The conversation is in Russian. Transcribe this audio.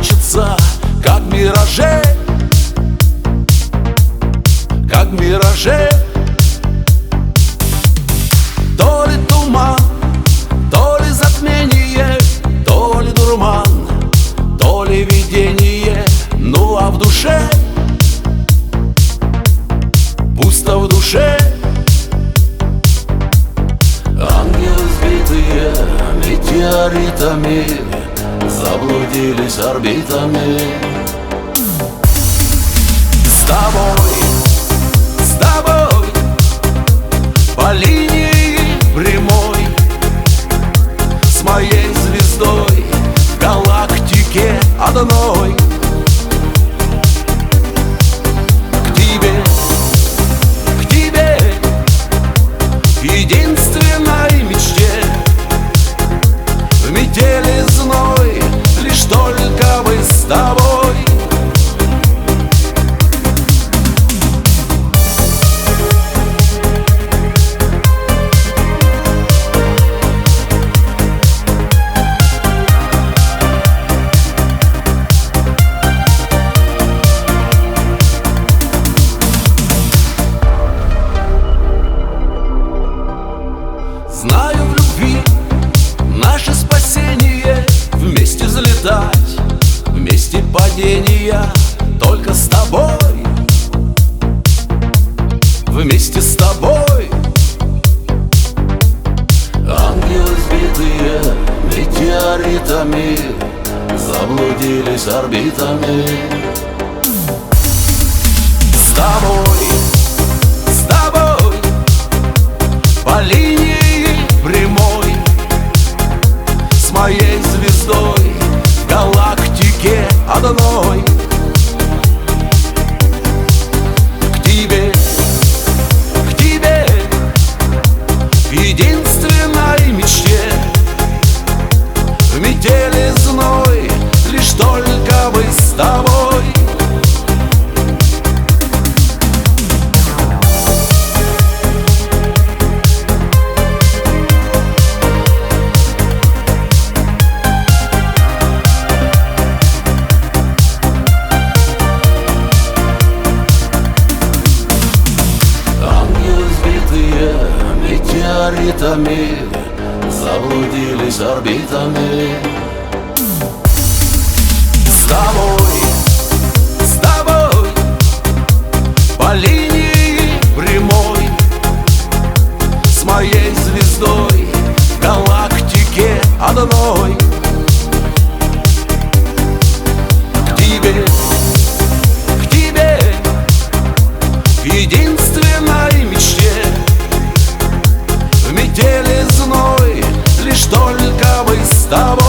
прячется, как мираже, как мираже. То ли туман, то ли затмение, то ли дурман, то ли видение. Ну а в душе пусто, в душе. Ангелы, сбитые метеоритами, заблудились орбитами. С тобой по линии прямой, с моей звездой в галактике одной. К тебе, к единственной мечте, в метели зной, лишь только мы с тобой. Знаю, в любви наше спасение, вместе взлетать, вместе падения. Только с тобой, вместе с тобой. Ангелы, сбитые метеоритами, заблудились орбитами. С тобой по линии прямой, с моей звездой в галактике одной. К тебе, к единственной мечте, в метели зной, лишь только мы с тобой. Метеоритами, заблудились орбитами. С тобой по линии прямой, с моей звездой в галактике одной. К тебе, к единственной мечте, в метели зной, лишь только мы с тобой.